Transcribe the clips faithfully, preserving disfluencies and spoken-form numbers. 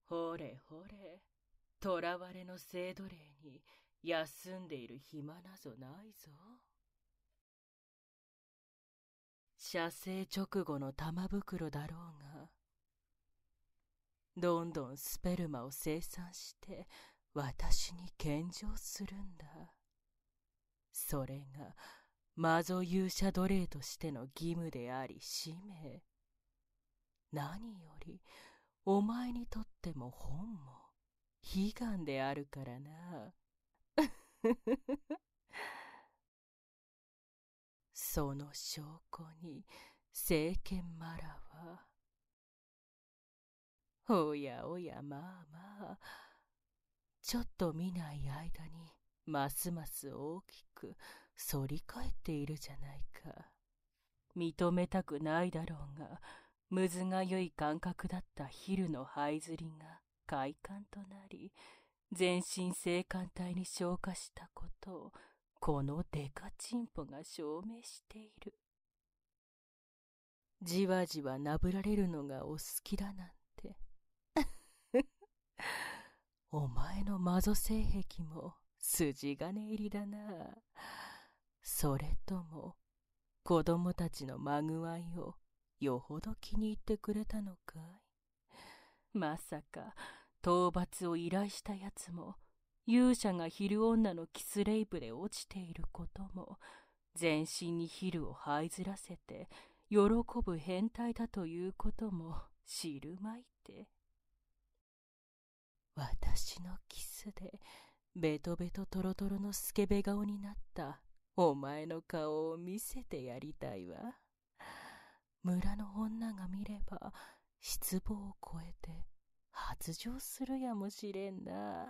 ほれほれ、囚われの生奴隷に休んでいる暇なぞないぞ。射精直後の玉袋だろうが、どんどんスペルマを生産して私に献上するんだ。それが魔女勇者奴隷としての義務であり使命。何よりお前にとっても本も悲願であるからな。その証拠に聖剣マラは、おやおや、まあまあ、ちょっと見ない間にますます大きく反り返っているじゃないか。認めたくないだろうが、むずがゆい感覚だったヒルの這いずりが快感となり、全身性感帯に昇華したことをこのデカチンポが証明している。じわじわなぶられるのがお好きだなんて。お前の魔女性癖も筋金入りだな。それとも子供たちのまぐわいをよほど気に入ってくれたのかい。まさか討伐を依頼したやつも勇者がヒル女のキスレイプで落ちていることも全身にヒルを這いずらせて喜ぶ変態だということも知るまいて。私のキスでベトベトトロトロのスケベ顔になったお前の顔を見せてやりたいわ。村の女が見れば失望を超えて発情するやもしれんな。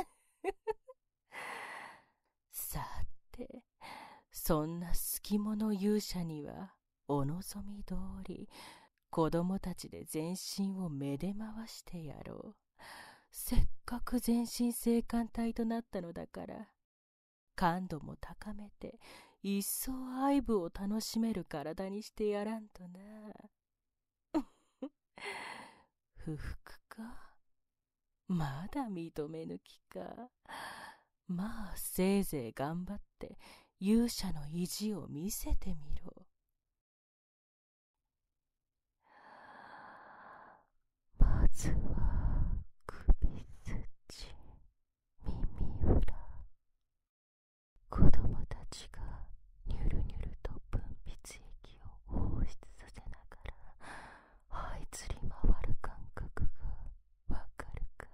さて、そんな好き者勇者にはお望み通り子供たちで全身をめで回してやろう。せっかく全身性感帯となったのだから感度も高めて一層愛撫を楽しめる体にしてやらんとな。不服か？まだ認め抜きか。まあせいぜい頑張って勇者の意地を見せてみろ。まずは首筋、耳裏。子供たちがニュルニュルと分泌液を放出させながら這いずり回る感覚がわかるか。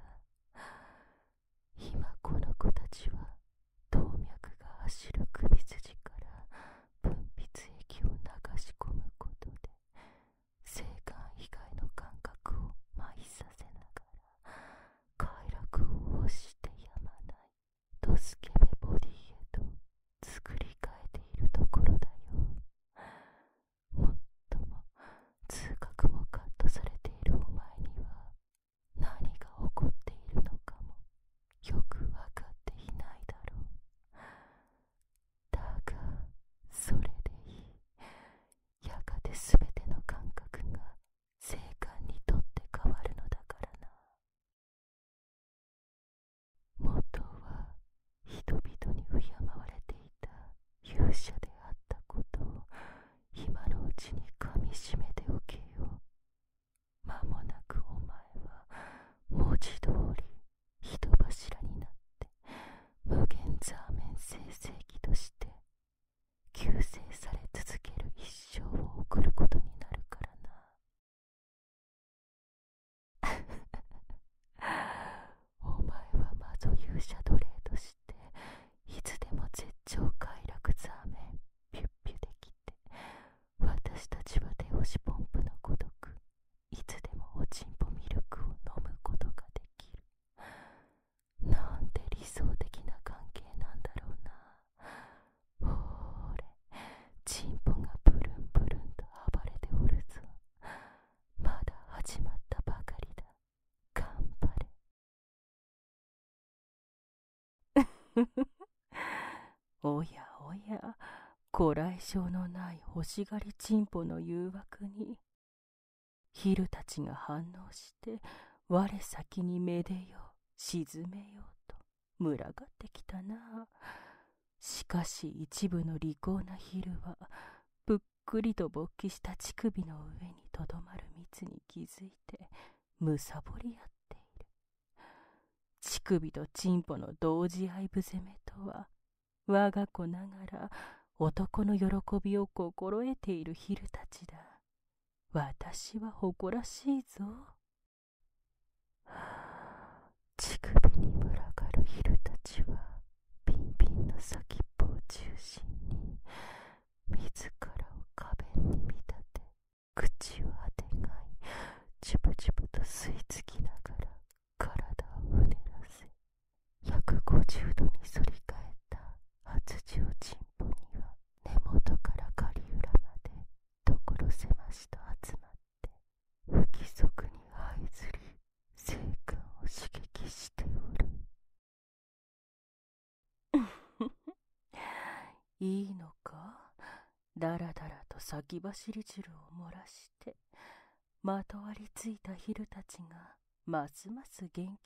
今この子たちは動脈が走る首筋から分泌液を流し込むことで性感以外の感覚を麻痺させながら快楽を欲してやまないドスケベボディへと作り変えているところだよ。もっとも痛覚もカットされているお前には何が起こっているのかもよくわかっていないだろう。だがそれでいい。やがてすべての感覚が性感にとって変わるのだからな。元は人々に敬われていた勇者であったことを今のうちにかみしめておけよ。間もなくお前は文字通り人柱になって無限ザーメン生成器として救世され続ける一生を送ることになるからな。お前は魔女勇者奴隷としていつでも絶頂快楽ザーメンピュッピュできて、私たちは手押しポンプのごとくいつでもおちんぽミルクを飲むことができる。なんて理想的な関係なんだろうな。ほーれ、チンポがブルンブルンと暴れておるぞ。まだ始まったばかりだ。頑張れ。おやおや、ご来性のない欲しがりチンポの誘惑にヒルたちが反応して我先にめでよ、沈めようと群がってきたな。しかし一部の利口な昼は、ぷっくりと勃起した乳首の上にとどまる蜜に気づいて、むさぼり合っている。乳首とチンポの同時愛ぶ攻めとは、我が子ながら男の喜びを心得ている昼たちだ。私は誇らしいぞ。乳首に群がる昼たちは、ピンピンの先っぽを中心に、自らを花弁に見立て、口をあてがい、チュブチュブと吸い付きながら、体をうねらせ、ひゃくごじゅうどに反り返った発情チンポには、根元から狩裏まで所狭しと集まって、不規則に這いずり、性感を刺激しておる。いいのか、だらだらと先走り汁を漏らして、まとわりついた昼たちがますます元気になって、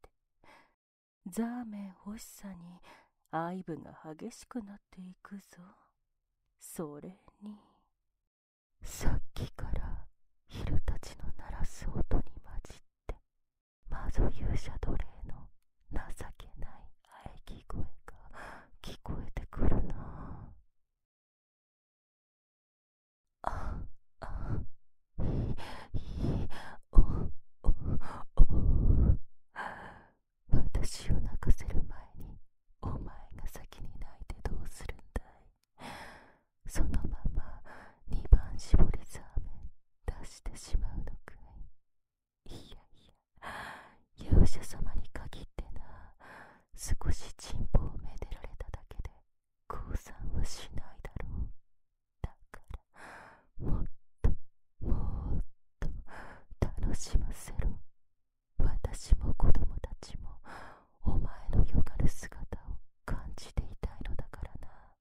ザーメン欲しさに愛撫が激しくなっていくぞ。それに、さっきから昼たちの鳴らす音に混じって、魔女勇者奴隷の情けない喘ぎ声が聞こえてくるな。あ、あ、い、い、お、お、お。私を泣かせる前に、お前が先に泣いてどうするんだい。そのまま二番搾りザーメン出してしまうのかい。いやいや、勇者様に限ってな、少しチンポをめでられただけで降参はしないだろう。だからもっともっと楽しませろ。私も子供たちもお前のよがる姿を感じていたいのだから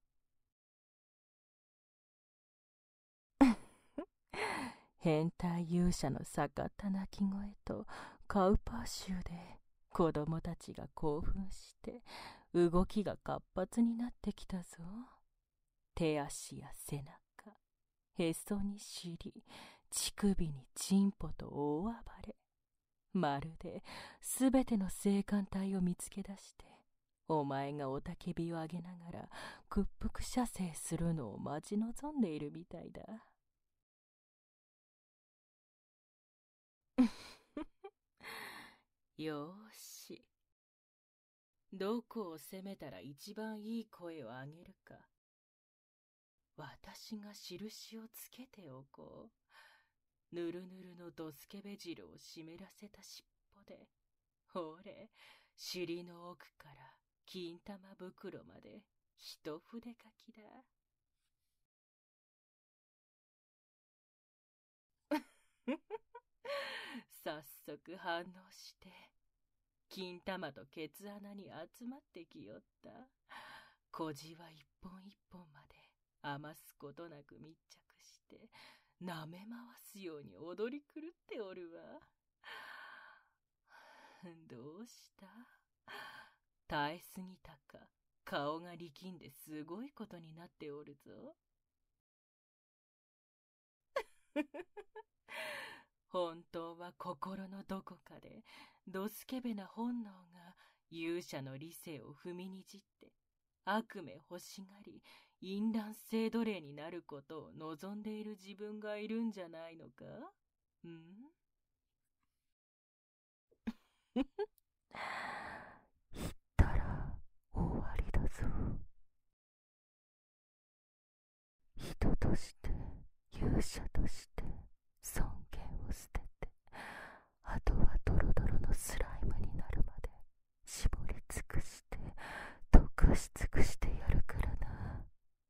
な。変態勇者の盛った鳴き声とカウパー臭で子供たちが興奮して動きが活発になってきたぞ。手足や背中、へそに尻、乳首にチンポと大暴れ。まるですべての性感帯を見つけ出して、お前が雄たけびを上げながら屈服射精するのを待ち望んでいるみたいだ。よーし。どこを攻めたら一番いい声を上げるか。私が印をつけておこう。ぬるぬるのドスケベ汁を湿らせた尻尾で、ほれ、尻の奥から金玉袋まで一筆書きだ。早速反応して、金玉とケツ穴に集まってきよった。小じわ一本一本まで余すことなく密着して、舐め回すように踊り狂っておるわ。どうした？耐えすぎたか、顔が力んですごいことになっておるぞ。本当は心のどこかでドスケベな本能が勇者の理性を踏みにじって悪名欲しがり淫乱性奴隷になることを望んでいる自分がいるんじゃないのか？ん？言ったら終わりだぞ。人として勇者として尊厳を捨てて、あとはドロドロのスライムになるまで絞り尽くして溶かし尽くしてやるからな。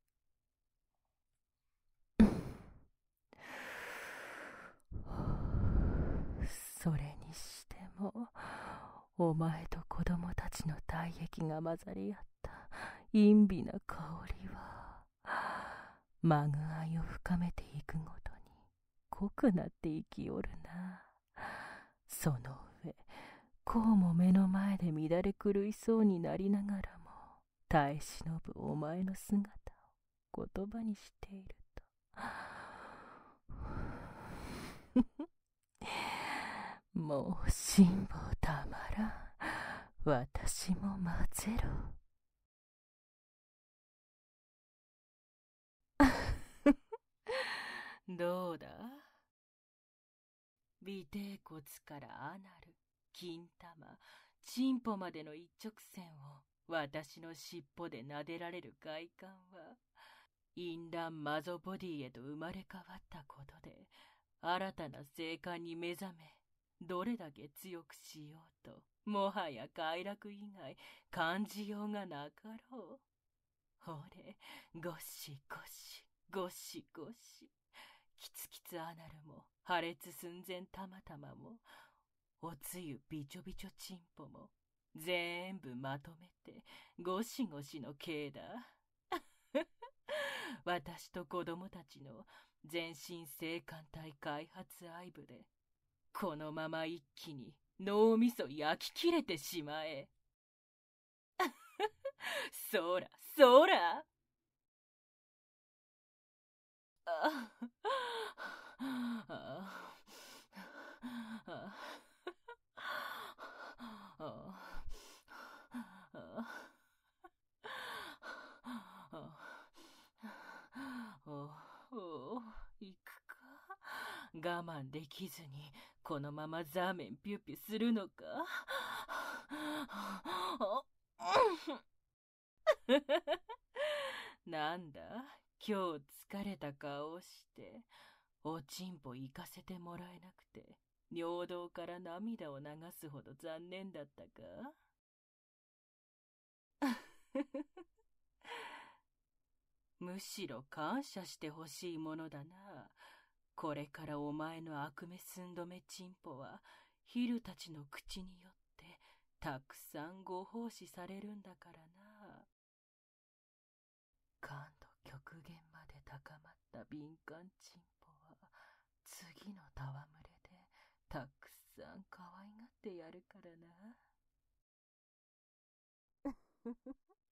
それにしてもお前と子供たちの体液が混ざり合った陰微な香りはマグ愛を深めていくごとに濃くなっていきおるな。 その上、こうも目の前で乱れ狂いそうになりながらも、耐え忍ぶお前の姿を言葉にしていると。もう辛抱たまらん。私も混ぜろ。どうだ？尾てい骨からアナル、金玉、チンポまでの一直線を私の尻尾で撫でられる快感は、インランマゾボディへと生まれ変わったことで、新たな生還に目覚め、どれだけ強くしようと、もはや快楽以外感じようがなかろう。ほれ、ゴシゴシ、ゴシゴシ。キツキツアナルも、破裂寸前たまたまも、おつゆびちょびちょちんぽも、ぜーんぶまとめて、ゴシゴシの刑だ。私と子供たちの全身性感帯開発愛部で、このまま一気に脳みそ焼き切れてしまえ。そら、そら。あああおお、行くか。我慢できずにこのままザーメンピュピュするのか。なんだ、今日疲れた顔をしておちんぽ行かせてもらえなくて尿道から涙を流すほど残念だったか。むしろ感謝してほしいものだな。これからお前の悪目寸止めチンポはヒルたちの口によってたくさんご奉仕されるんだからな。感度極限まで高まった敏感チンポは次の戯れでたくさん可愛がってやるからな。